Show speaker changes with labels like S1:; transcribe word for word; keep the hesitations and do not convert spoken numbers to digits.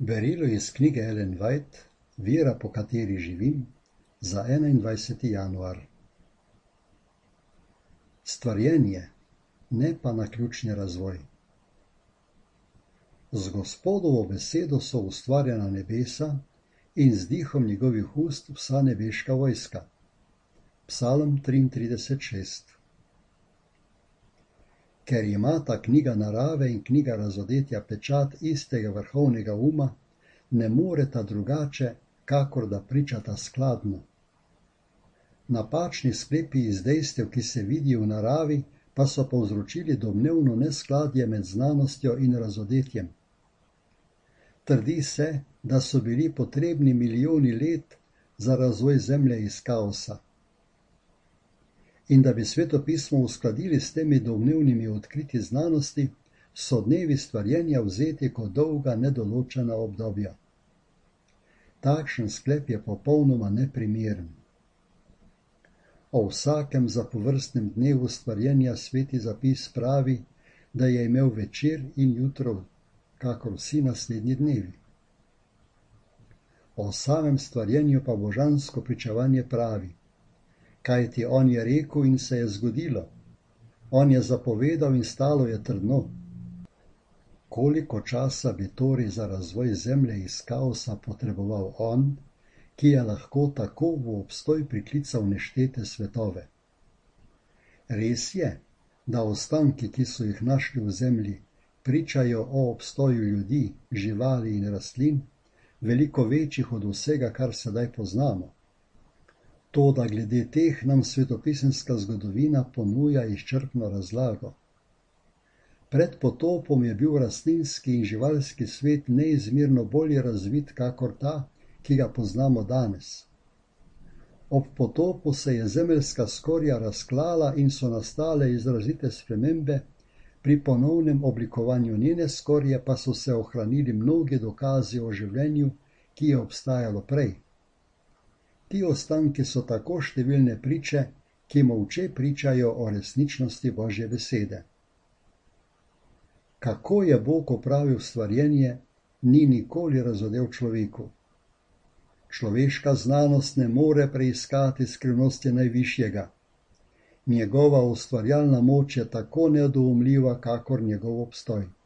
S1: Berilo iz knjige Ellen White, Vera, po kateri živim, za enaindvajseti januar. Stvarjenje, ne pa naključni razvoj. Z Gospodovo besedo so ustvarjena nebesa in z dihom njegovih ust vsa nebeška vojska. Psalm triintrideset šest. Ker imata knjiga narave in knjiga razodetja pečat istega vrhovnega uma, ne moreta drugače, kakor da pričata skladno. Napačni sklepi iz dejstev, ki se vidijo v naravi, pa so povzročili domnevno neskladje med znanostjo in razodetjem. Trdi se, da so bili potrebni milijoni let za razvoj zemlje iz kaosa. In da bi svetopismo uskladili s temi domnevnimi odkritji znanosti, so dnevi stvarjenja vzeti kot dolga nedoločena obdobja. Takšen sklep je popolnoma neprimeren. O vsakem zapovrstnem dnevu stvarjenja sveti zapis pravi, da je imel večer in jutro, kakor vsi naslednji dnevi. O samem stvarjenju pa božansko pričevanje pravi, kajti on je rekel in se je zgodilo, on je zapovedal in stalo je trdno. Koliko časa bi torej za razvoj zemlje iz kaosa potreboval on, ki je lahko tako v obstoj priklical neštete svetove? Res je, da ostanki, ki so jih našli v zemlji, pričajo o obstoju ljudi, živali in rastlin, veliko večjih od vsega, kar sedaj poznamo. Toda glede teh nam svetopisemska zgodovina ponuja izčrpno razlago. Pred potopom je bil rastlinski in živalski svet neizmerno bolje razvit kakor ta, ki ga poznamo danes. Ob potopu se je zemeljska skorja razklala in so nastale izrazite spremembe, pri ponovnem oblikovanju njene skorje pa so se ohranili mnogi dokazi o življenju, ki je obstajalo prej. Ti ostanki so tako številne priče, ki molče pričajo o resničnosti Božje besede. Kako je Bog opravil stvarjenje, ni nikoli razodel človeku. Človeška znanost ne more preiskati skrivnosti najvišjega. Njegova ustvarjalna moč je tako nedoumljiva, kakor njegov obstoj.